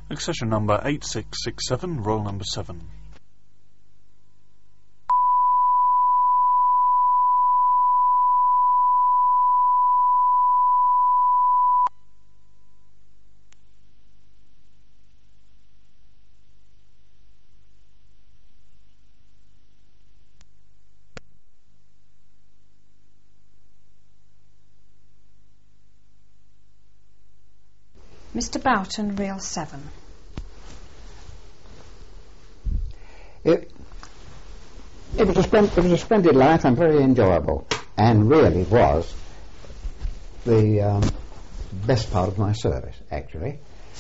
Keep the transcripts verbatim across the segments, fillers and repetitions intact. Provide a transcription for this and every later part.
Accession number eight six six seven, roll number seven. Mister Boughton, reel seven. It, it, was a splen- it was a splendid life and very enjoyable, and really was the um, best part of my service, actually.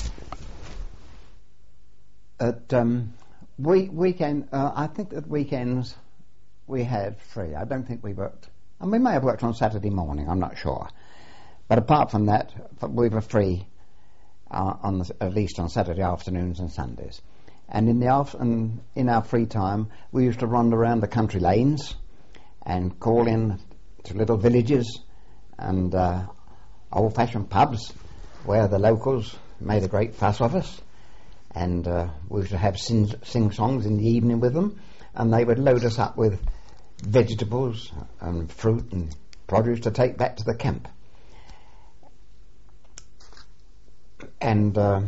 At um, we, weekend, uh, I think that weekends we had free. I don't think we worked, and we may have worked on Saturday morning, I'm not sure. But apart from that, we were free uh, on the, at least on Saturday afternoons and Sundays. And in the af- and in our free time, we used to wander around the country lanes and call in to little villages and uh, old-fashioned pubs where the locals made a great fuss of us. And uh, we used to have sing- sing-songs in the evening with them, and they would load us up with vegetables and fruit and produce to take back to the camp. And uh,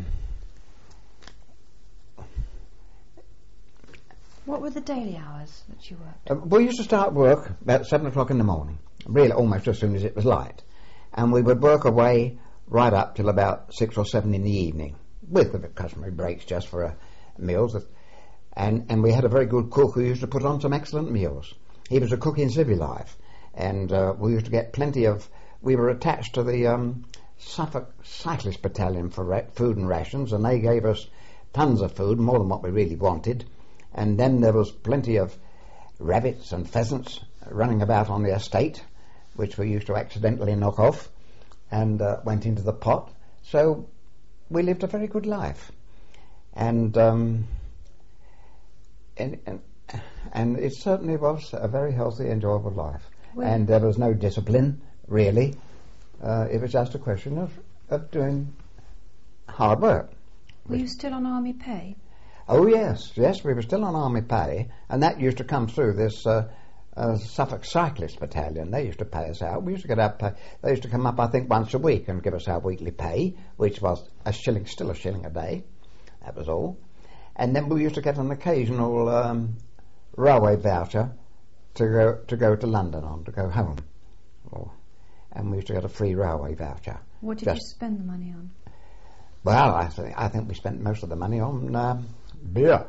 what were the daily hours that you worked? Uh, we used to start work about seven o'clock in the morning, really almost as soon as it was light, and we would work away right up till about six or seven in the evening, with the customary breaks just for uh, meals. And and we had a very good cook who used to put on some excellent meals. He was a cook in civil life, and uh, we used to get plenty of. We were attached to the Um, Suffolk Cyclist Battalion for ra- food and rations, and they gave us tons of food, more than what we really wanted. And then there was plenty of rabbits and pheasants running about on the estate, which we used to accidentally knock off and uh, went into the pot. So we lived a very good life, and um, and, and and it certainly was a very healthy, enjoyable life. Well, and there was no discipline, really. Uh, it was just a question of, of doing hard work. Were you still on army pay? Oh yes, yes, we were still on army pay, and that used to come through this uh, uh, Suffolk Cyclist Battalion. They used to pay us out. We used to get our pay. They used to come up, I think, once a week and give us our weekly pay, which was a shilling, still a shilling a day. That was all. And then we used to get an occasional um, railway voucher to go to go to London on, to go home. Or, and we used to get a free railway voucher. What did Just, you spend the money on? Well, I think I think we spent most of the money on um, beer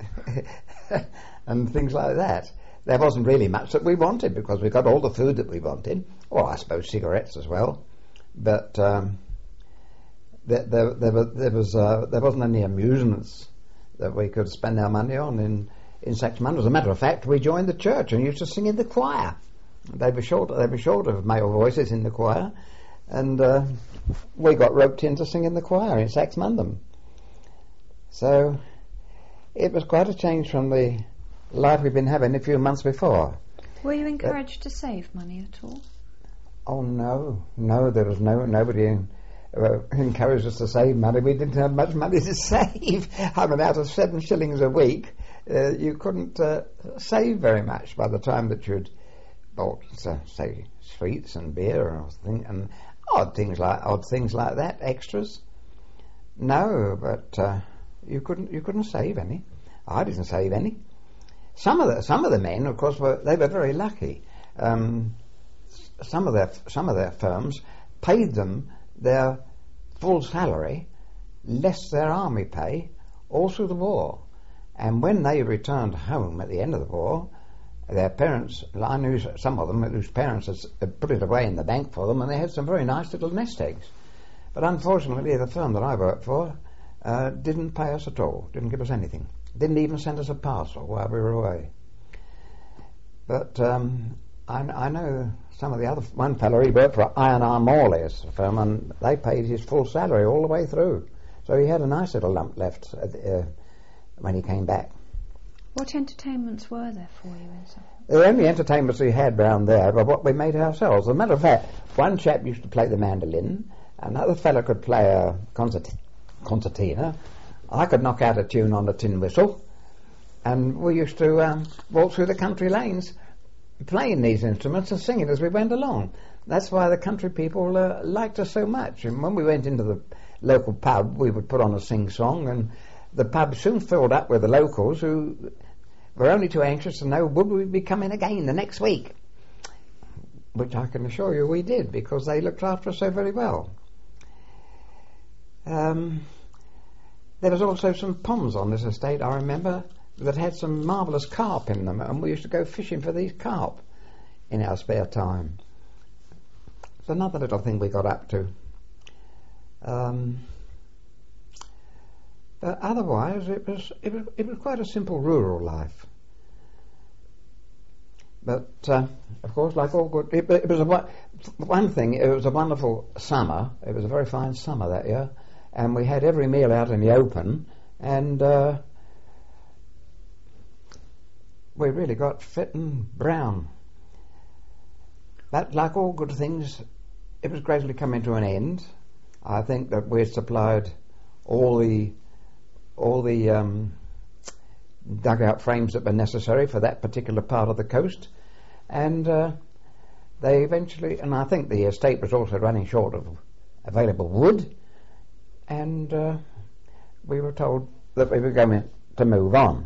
and things like that. There wasn't really much that we wanted because we got all the food that we wanted. Well, I suppose cigarettes as well, but um, there, there, there, was, there was uh, there wasn't any amusements that we could spend our money on in in Saxmundham. As a matter of fact, we joined the church and used to sing in the choir. They were short. They were short of male voices in the choir, and uh, we got roped in to sing in the choir in Saxmundham. So it was quite a change from the life we've been having a few months before. Were you encouraged uh, to save money at all? Oh no, no. There was no nobody in, uh, encouraged us to save money. We didn't have much money to save. I mean, out of seven shillings a week, uh, you couldn't uh, save very much by the time that you'd bought, uh, say, sweets and beer or thing, and odd things like odd things like that, extras. No, but uh, you couldn't you couldn't save any. I didn't save any. Some of the some of the men, of course, were they were very lucky. Um, some of their some of their firms paid them their full salary, less their army pay, all through the war. And when they returned home at the end of the war, their parents, I knew some of them whose parents had put it away in the bank for them, and they had some very nice little nest eggs. But unfortunately, the firm that I worked for uh, didn't pay us at all, didn't give us anything, didn't even send us a parcel while we were away. But um, I, I know some of the other, one fellow, he worked for I and R Morley's firm, and they paid his full salary all the way through. So he had a nice little lump left uh, when he came back. What entertainments were there for you in Suffolk? The only entertainments we had round there were what we made ourselves. As a matter of fact, one chap used to play the mandolin, another fellow could play a concert- concertina I could knock out a tune on a tin whistle, and we used to um, walk through the country lanes playing these instruments and singing as we went along. That's why the country people uh, liked us so much. And when we went into the local pub, we would put on a sing-song, and the pub soon filled up with the locals who were only too anxious to know would we be coming again the next week, which I can assure you we did, because they looked after us so very well. Um, there was also some ponds on this estate, I remember, that had some marvellous carp in them, and we used to go fishing for these carp in our spare time. It's another little thing we got up to. Um, but otherwise, it was, it was it was quite a simple rural life. But uh, of course, like all good, it, it was a one thing. It was a wonderful summer. It was a very fine summer that year, and we had every meal out in the open, and uh, we really got fit and brown. But like all good things, it was gradually coming to an end. I think that we had supplied all the all the um, dugout frames that were necessary for that particular part of the coast, and uh, they eventually, and I think the estate was also running short of available wood, and uh, we were told that we were going to move on.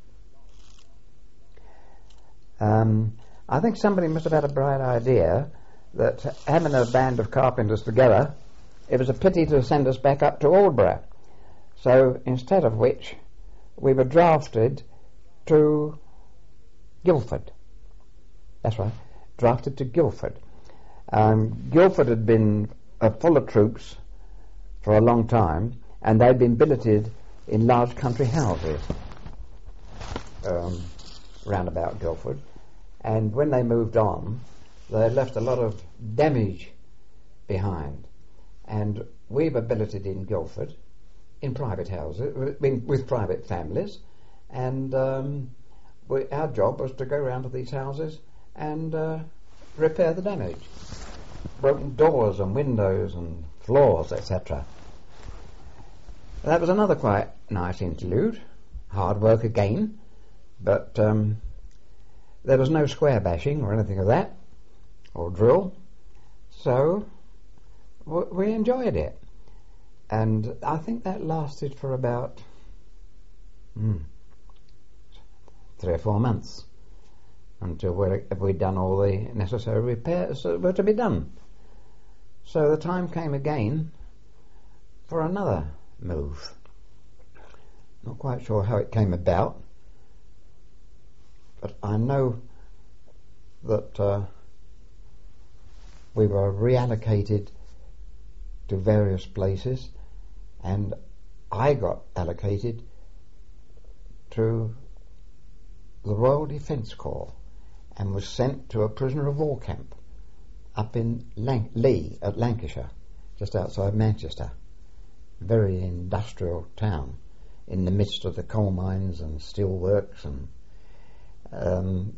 Um, I think somebody must have had a bright idea that having a band of carpenters together, it was a pity to send us back up to Aldborough. So instead of which, we were drafted to Guildford. That's right, drafted to Guildford. Um, Guildford had been uh, full of troops for a long time, and they'd been billeted in large country houses um, round about Guildford. And when they moved on, they left a lot of damage behind. And we were billeted in Guildford, in private houses, with, with private families, and um, we, our job was to go around to these houses and uh, repair the damage. Broken doors and windows and floors, et cetera. That was another quite nice interlude. Hard work again, but um, there was no square bashing or anything of that, or drill, so w- we enjoyed it. And I think that lasted for about mm, three or four months until we're, we'd done all the necessary repairs that were to be done. So the time came again for another move. Not quite sure how it came about, but I know that uh, we were reallocated to various places, and I got allocated to the Royal Defence Corps and was sent to a prisoner of war camp up in Lan- Lee at Lancashire, just outside Manchester. Very industrial town in the midst of the coal mines and steel works, and um,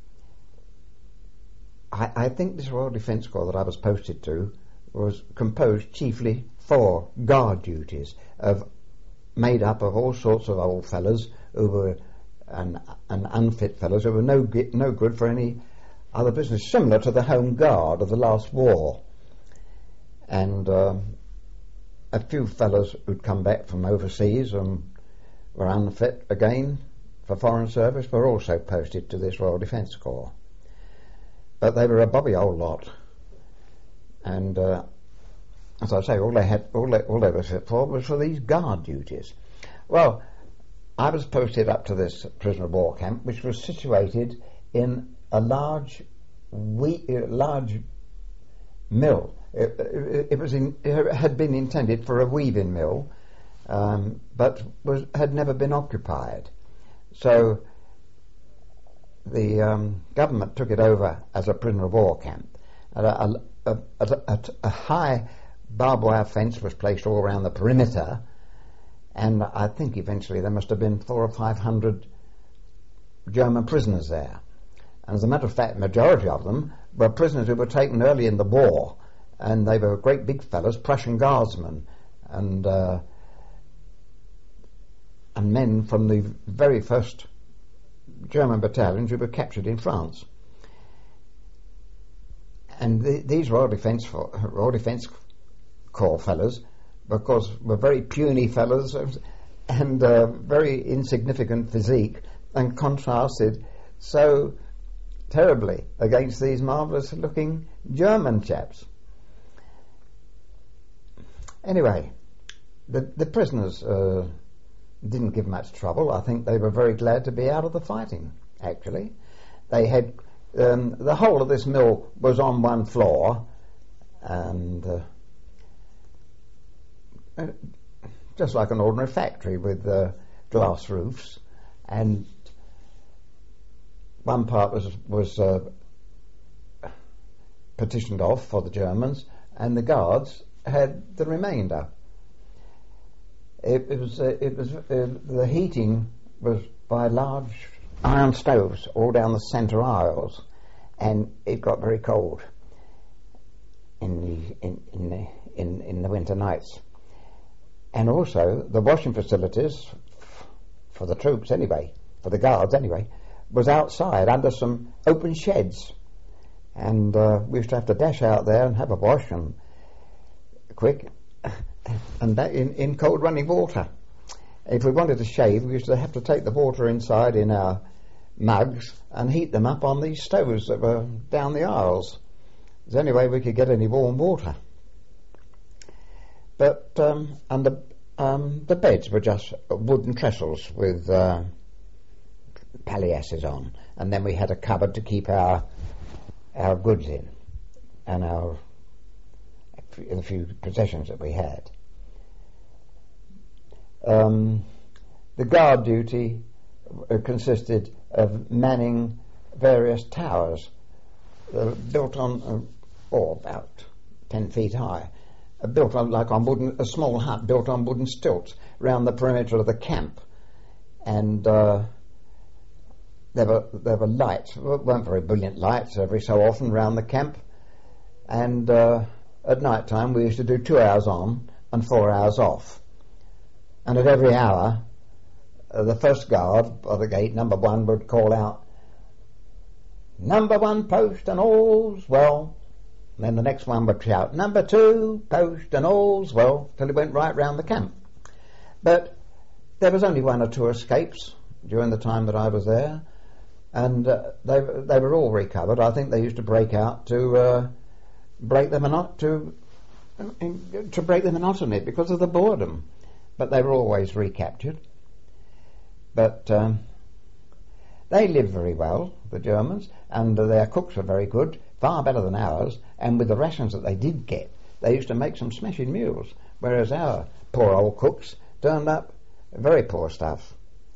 I, I think this Royal Defence Corps that I was posted to was composed chiefly for guard duties, of made up of all sorts of old fellas who were and, and unfit fellas who were no gi- no good for any other business, similar to the Home Guard of the last war. And um, a few fellas who'd come back from overseas and were unfit again for foreign service were also posted to this Royal Defence Corps. But they were a bobby old lot, and uh, as I say, all they had, all they, all they were fit for was for these guard duties. Well, I was posted up to this prisoner of war camp, which was situated in a large, we, uh, large mill. It, it, it was in, it had been intended for a weaving mill, um, but was had never been occupied. So the um, government took it over as a prisoner of war camp. A, a, a, a, a high barbed wire fence was placed all around the perimeter, and I think eventually there must have been four or five hundred German prisoners there. And as a matter of fact, the majority of them were prisoners who were taken early in the war, and they were great big fellas, Prussian guardsmen, and uh, and men from the very first German battalions who were captured in France. And the, these Royal Defence for, Royal Defence Corps fellas, because were very puny fellas and uh, very insignificant physique, and contrasted so terribly against these marvellous-looking German chaps. Anyway, the, the prisoners uh, didn't give much trouble. I think they were very glad to be out of the fighting, actually. They had... Um, the whole of this mill was on one floor, and uh, uh, just like an ordinary factory with uh, glass roofs, and one part was was uh, partitioned off for the Germans, and the guards had the remainder. It, it was uh, it was uh, the heating was by large iron stoves all down the centre aisles, and it got very cold in the in in the, in, in the winter nights. And also the washing facilities f- for the troops anyway, for the guards anyway, was outside under some open sheds, and uh, we used to have to dash out there and have a wash and quick, and that in, in cold running water. If we wanted to shave, we used to have to take the water inside in our mugs and heat them up on these stoves that were down the aisles. It was the only way we could get any warm water. But um, and the um, the beds were just wooden trestles with uh, palliasses on, and then we had a cupboard to keep our our goods in and our the few possessions that we had. Um, the guard duty uh, consisted of manning various towers uh, built on, uh, or about ten feet high, uh, built on like on wooden, a small hut built on wooden stilts round the perimeter of the camp, and uh, there were there were lights, weren't very brilliant lights, every so often round the camp, and uh, at night time we used to do two hours on and four hours off. And at every hour, uh, the first guard by the gate, number one, would call out, "Number one, post and all's well." And then the next one would shout, "Number two, post and all's well," till he went right round the camp. But there was only one or two escapes during the time that I was there, and uh, they they were all recovered. I think they used to break out to uh, break the mono- to uh, to break the monotony because of the boredom. But they were always recaptured. But um, they lived very well, the Germans, and uh, their cooks were very good, far better than ours, and with the rations that they did get, they used to make some smashing meals, whereas our poor old cooks turned up very poor stuff.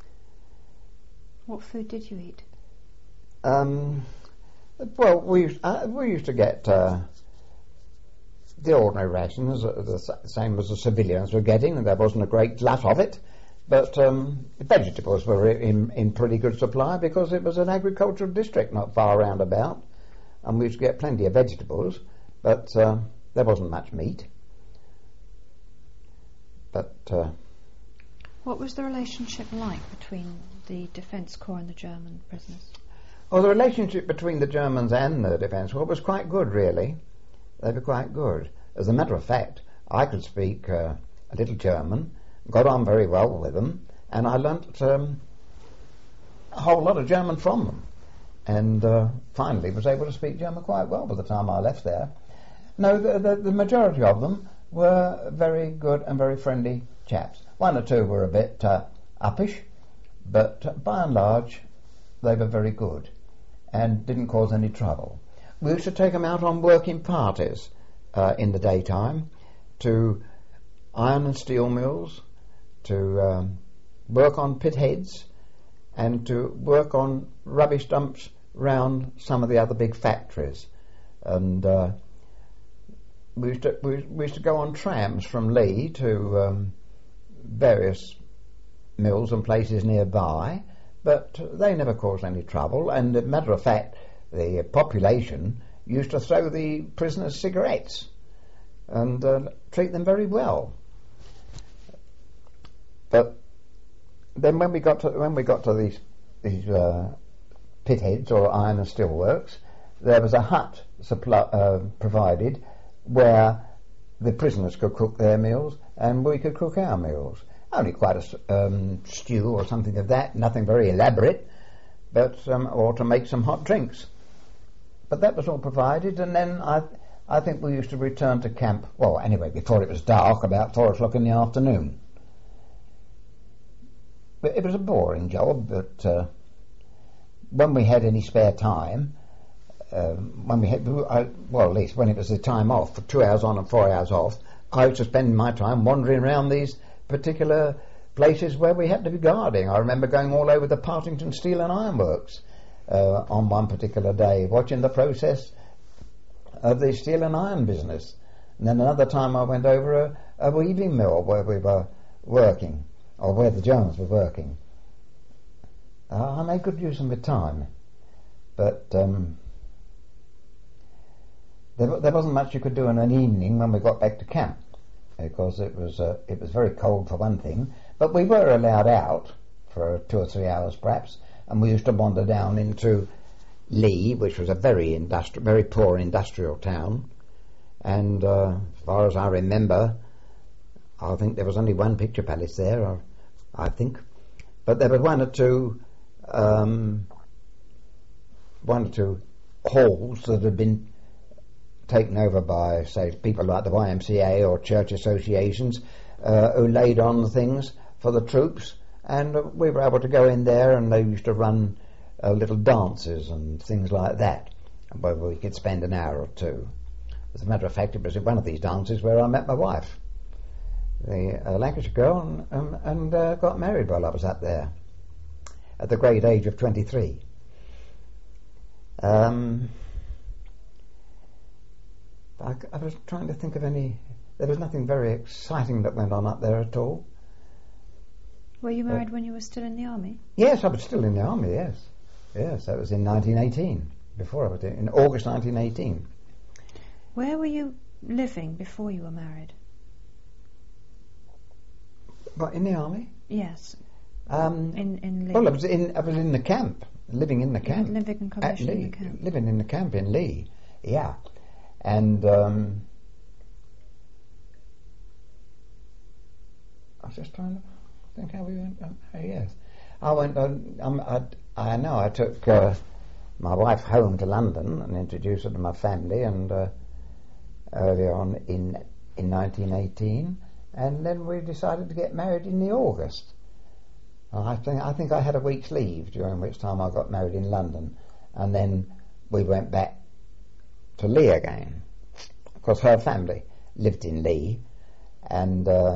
What food did you eat? Um, well, we used, uh, we used to get uh, the ordinary rations, uh, the s- same as the civilians were getting, and there wasn't a great glut of it. But um, vegetables were in, in pretty good supply because it was an agricultural district not far round about, and we used to get plenty of vegetables, but uh, there wasn't much meat. But uh, What was the relationship like between the Defence Corps and the German prisoners? well, the relationship between the Germans and the Defence Corps was quite good, really. They were quite good. As a matter of fact, I could speak uh, a little German, got on very well with them, and I learnt um, a whole lot of German from them, and uh, finally was able to speak German quite well by the time I left there. No, the, the, the majority of them were very good and very friendly chaps. One or two were a bit uh, uppish, but uh, by and large they were very good and didn't cause any trouble. We used to take them out on working parties uh, in the daytime to iron and steel mills, to um, work on pit heads, and to work on rubbish dumps round some of the other big factories. And uh, we, used to, we, we used to go on trams from Lee to um, various mills and places nearby, but they never caused any trouble. And as a matter of fact, the population used to throw the prisoners cigarettes and uh, treat them very well. But then when we got to when we got to these these uh, pit heads or iron and steel works, there was a hut supply, uh, provided where the prisoners could cook their meals and we could cook our meals. Only quite a um, stew or something of that, nothing very elaborate, but um, or to make some hot drinks. But that was all provided, and then I I think we used to return to camp, well, anyway, before it was dark, about four o'clock in the afternoon. But it was a boring job, but uh, when we had any spare time, um, when we had, I, well, at least when it was the time off, for two hours on and four hours off, I used to spend my time wandering around these particular places where we had to be guarding. I remember going all over the Partington Steel and Iron Works uh, on one particular day, watching the process of the steel and iron business. And then another time I went over a, a weaving mill where we were working, or where the Germans were working. Uh, I made good use of my time, but um, there, there wasn't much you could do in an evening when we got back to camp, because it was uh, it was very cold for one thing, but we were allowed out for two or three hours perhaps, and we used to wander down into Leigh, which was a very industri- very poor industrial town, and uh, as far as I remember, I think there was only one picture palace there, or, I think, but there were one or two um, one or two halls that had been taken over by, say, people like the Y M C A or church associations uh, who laid on things for the troops, and uh, we were able to go in there, and they used to run uh, little dances and things like that, where we could spend an hour or two. As a matter of fact, it was at one of these dances where I met my wife, the uh, Lancashire girl, and, um, and uh, got married while I was up there at the great age of twenty-three. Um, I, I was trying to think of any. There was nothing very exciting that went on up there at all. Were you married uh, when you were still in the army? Yes, I was still in the army. Yes, yes, that was in nineteen eighteen. Before I was in, in August nineteen eighteen. Where were you living before you were married? What, in the army? Yes. Um, in in Leigh. Well, I was in I was in the camp, living in the camp. Living in accommodation in the camp. Living in the camp in Leigh, yeah, and um, I was just trying to think how we went. Um, oh, yes, I went. Um, um, I I know I took uh, my wife home to London and introduced her to my family, and uh, earlier on in in nineteen eighteen. And then we decided to get married in the August. I think I think I had a week's leave, during which time I got married in London, and then we went back to Leigh again, because her family lived in Leigh, and uh,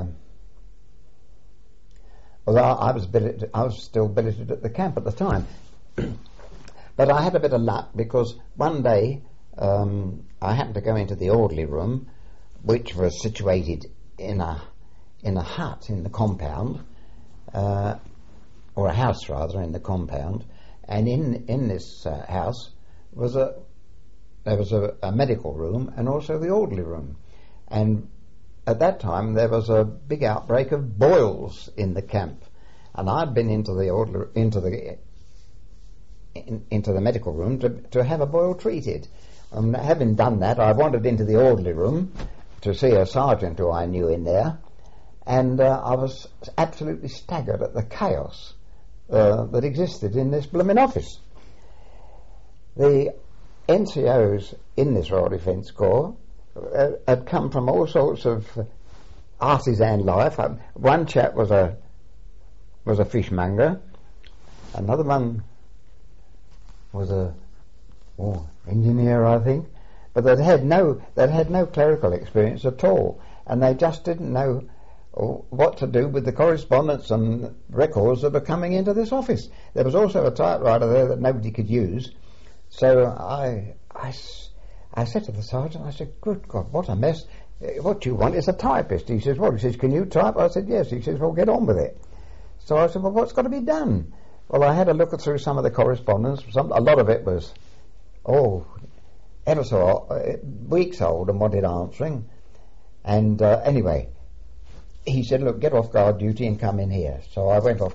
although I was billeted, I was still billeted at the camp at the time, but I had a bit of luck, because one day um, I happened to go into the orderly room, which was situated in a in a hut in the compound, uh, or a house rather in the compound, and in in this uh, house was a there was a, a medical room and also the orderly room, and at that time there was a big outbreak of boils in the camp, and I'd been into the orderly into the in, into the medical room to to have a boil treated. Um, having done that, I wandered into the orderly room to see a sergeant who I knew in there, and uh, I was absolutely staggered at the chaos uh, that existed in this blooming office. The N C Os in this Royal Defence Corps uh, had come from all sorts of artisan life. Um, one chap was a was a fishmonger, another one was a oh, engineer, I think. But they'd had no, they'd had no clerical experience at all, and they just didn't know what to do with the correspondence and records that were coming into this office. There was also a typewriter there that nobody could use. So I, I, I said to the sergeant, I said, "Good God, what a mess! What you want is a typist." He says, "What?" He says, "Can you type?" I said, "Yes." He says, "Well, get on with it." So I said, "Well, what's got to be done?" Well, I had a look through some of the correspondence. Some, a lot of it was, oh. ever so uh, weeks old and wanted answering, and uh, anyway he said, "Look, get off guard duty and come in here." So I went off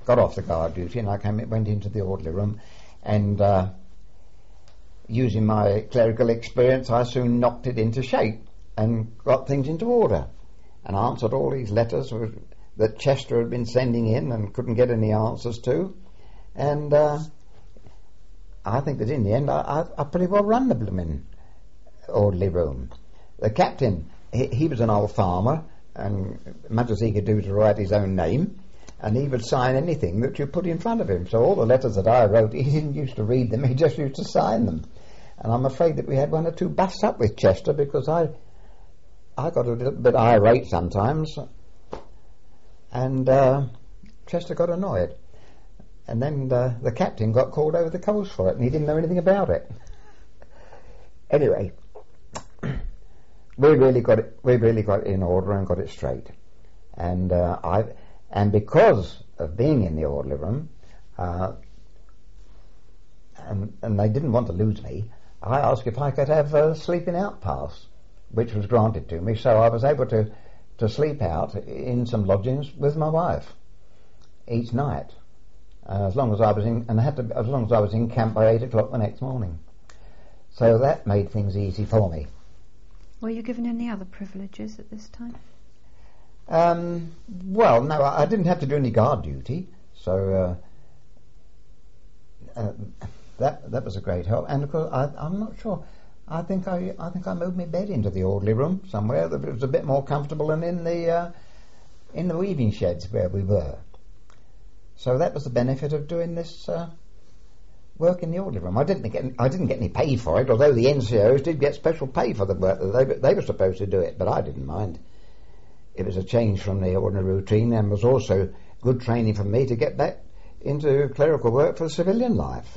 got off the guard duty, and I came, went into the orderly room, and uh, using my clerical experience, I soon knocked it into shape and got things into order, and answered all these letters that Chester had been sending in and couldn't get any answers to. And uh, I think that in the end I, I, I pretty well run the blooming orderly room. The captain, he, he was an old farmer, and much as he could do to write his own name, and he would sign anything that you put in front of him. So all the letters that I wrote, he didn't used to read them, he just used to sign them. And I'm afraid that we had one or two busts up with Chester, because I I got a little bit irate sometimes, and uh, Chester got annoyed. And then uh, the captain got called over the coals for it, and he didn't know anything about it. Anyway, we really got it. We really got it in order and got it straight. And uh, I, and because of being in the orderly room, uh, and and they didn't want to lose me, I asked if I could have a sleeping out pass, which was granted to me. So I was able to to sleep out in some lodgings with my wife each night. Uh, as long as I was in, and I had to, as long as I was in camp by eight o'clock the next morning. So that made things easy for me. Were you given any other privileges at this time? Um, well, no, I, I didn't have to do any guard duty, so uh, uh, that that was a great help. And of course, I, I'm not sure. I think I I think I moved my bed into the orderly room somewhere that was a bit more comfortable than in the uh, in the weaving sheds where we were. So that was the benefit of doing this uh, work in the orderly room. I didn't get I didn't get any pay for it, although the N C Os did get special pay for the work. They they were supposed to do it, but I didn't mind. It was a change from the ordinary routine, and was also good training for me to get back into clerical work for civilian life.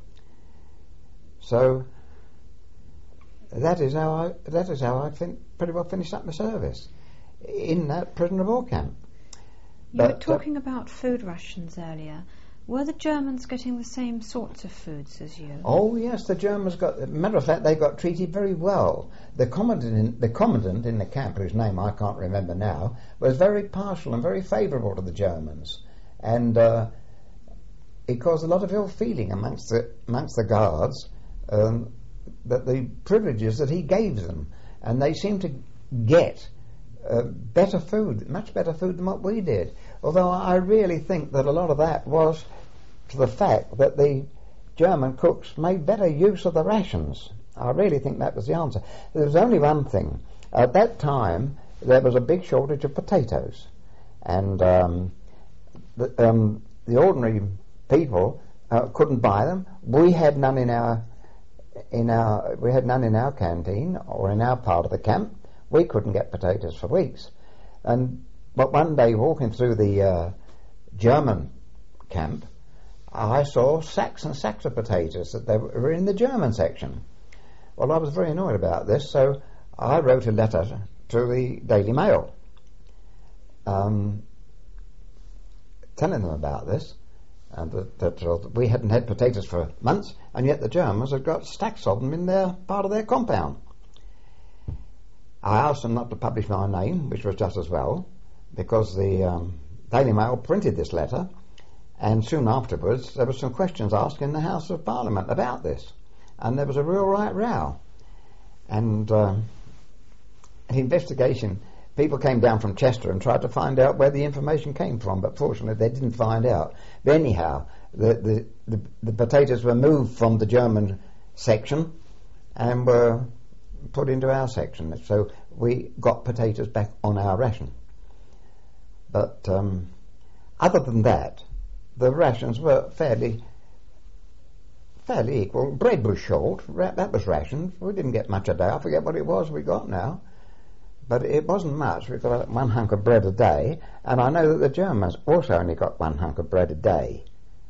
So that is how I that is how I fin- pretty well finished up my service in that prisoner of war camp. You But, were talking uh, about food rations earlier. Were the Germans getting the same sorts of foods as you? Oh yes, the Germans got. Matter of fact, they got treated very well. The commandant, in, the commandant in the camp, whose name I can't remember now, was very partial and very favourable to the Germans, and uh, it caused a lot of ill feeling amongst the amongst the guards um, that the privileges that he gave them, and they seemed to get uh, better food, much better food than what we did. Although I really think that a lot of that was to the fact that the German cooks made better use of the rations. I really think that was the answer. There was only one thing. At that time, there was a big shortage of potatoes, and um, the, um, the ordinary people uh, couldn't buy them. We had none in our in our we had none in our canteen or in our part of the camp. We couldn't get potatoes for weeks, and but one day walking through the uh, German camp, I saw sacks and sacks of potatoes that they were in the German section. Well, I was very annoyed about this, so I wrote a letter to the Daily Mail um, telling them about this, and that, that uh, we hadn't had potatoes for months, and yet the Germans had got stacks of them in their part of their compound. I asked them not to publish my name, which was just as well, because the um, Daily Mail printed this letter, and soon afterwards there were some questions asked in the House of Parliament about this, and there was a real right row. And uh, an investigation, people came down from Chester and tried to find out where the information came from, but fortunately they didn't find out. But anyhow, the, the, the, the potatoes were moved from the German section and were put into our section, so we got potatoes back on our ration. But um, other than that, the rations were fairly fairly equal. Bread was short, ra- that was rations. We didn't get much a day. I forget what it was we got now, but it wasn't much. We got one hunk of bread a day, and I know that the Germans also only got one hunk of bread a day.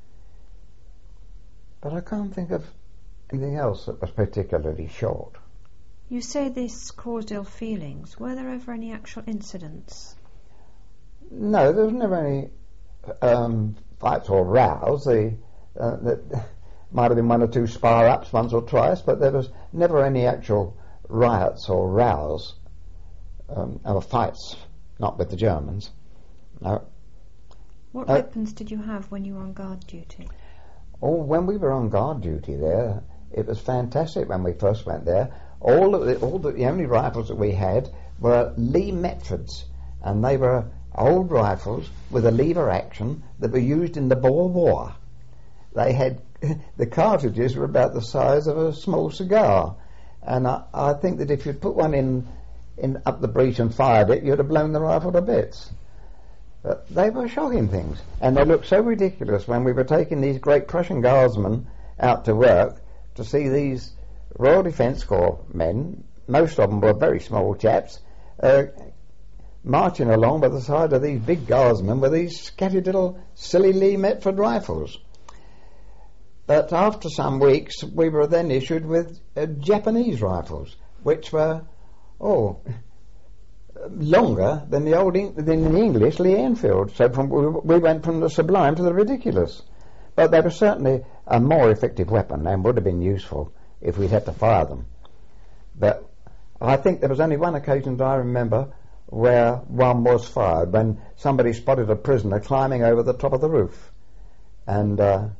But I can't think of anything else that was particularly short. You say this caused ill feelings. Were there ever any actual incidents? No, there was never any um, fights or rows. The, uh, the, might have been one or two spar-ups once or twice, but there was never any actual riots or rows um, or fights, not with the Germans. No. What Uh, weapons did you have when you were on guard duty? Oh, when we were on guard duty there, it was fantastic when we first went there. All of the, all the, the only rifles that we had were Lee Metfords, and they were old rifles with a lever action that were used in the Boer War. They had the cartridges were about the size of a small cigar, and I, I think that if you'd put one in, in up the breech and fired it, you'd have blown the rifle to bits. But they were shocking things, and they looked so ridiculous when we were taking these great Prussian guardsmen out to work to see these Royal Defence Corps men, most of them were very small chaps, uh, marching along by the side of these big guardsmen with these scattered little silly Lee Metford rifles. But after some weeks we were then issued with uh, Japanese rifles, which were, oh, longer than the old Eng- than the English Lee Enfield. So from, we, we went from the sublime to the ridiculous. But they were certainly a more effective weapon and would have been useful if we'd had to fire them. But I think there was only one occasion that I remember where one was fired, when somebody spotted a prisoner climbing over the top of the roof. And uh,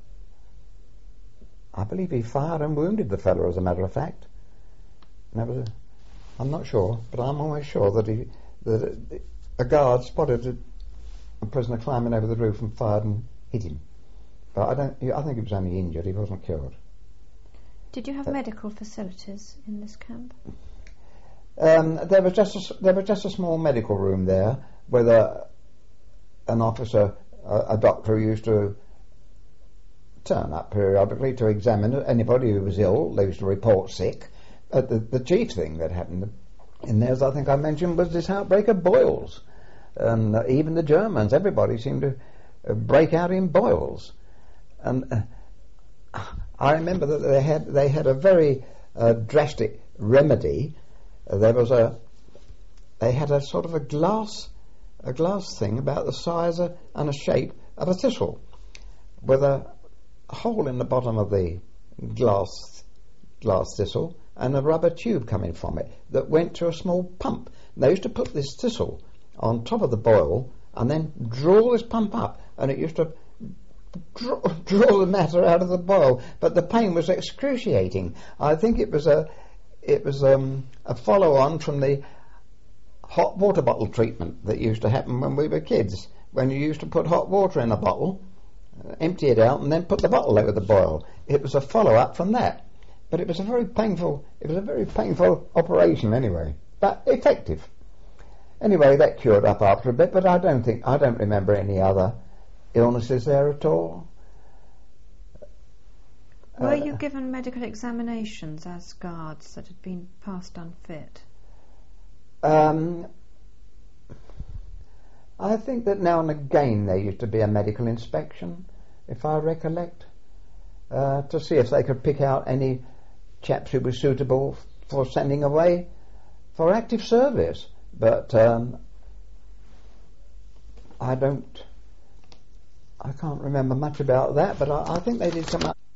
I believe he fired and wounded the fellow, as a matter of fact. And that was a, I'm not sure, but I'm almost sure that he, that a guard spotted a, a prisoner climbing over the roof and fired and hit him. But I don't. I think he was only injured. He wasn't killed. Did you have Uh, medical facilities in this camp? Um, there was just a, s- there was just a small medical room there with a, an officer, a, a doctor who used to turn up periodically to examine anybody who was ill. They used to report sick. Uh, the, the chief thing that happened in there, as I think I mentioned, was this outbreak of boils. And uh, even the Germans, everybody seemed to uh, break out in boils. And uh, I remember that they had they had a very uh, drastic remedy. Uh, there was a they had a sort of a glass a glass thing about the size of, and a shape of a thistle, with a hole in the bottom of the glass glass thistle and a rubber tube coming from it that went to a small pump. And they used to put this thistle on top of the boil and then draw this pump up, and it used to draw, draw the matter out of the boil. But the pain was excruciating. I think it was a it was um, a follow-on from the hot water bottle treatment that used to happen when we were kids, when you used to put hot water in a bottle, uh, empty it out, and then put the bottle over the boil. It was a follow-up from that. But it was a very painful, it was a very painful operation anyway, but effective. Anyway, that cured up after a bit, but I don't think, I don't remember any other illnesses there at all. Were Uh, you given medical examinations as guards that had been past unfit? Um, I think that now and again there used to be a medical inspection, if I recollect, uh, to see if they could pick out any chaps who were suitable f- for sending away for active service. But um, I don't, I can't remember much about that, but I, I think they did some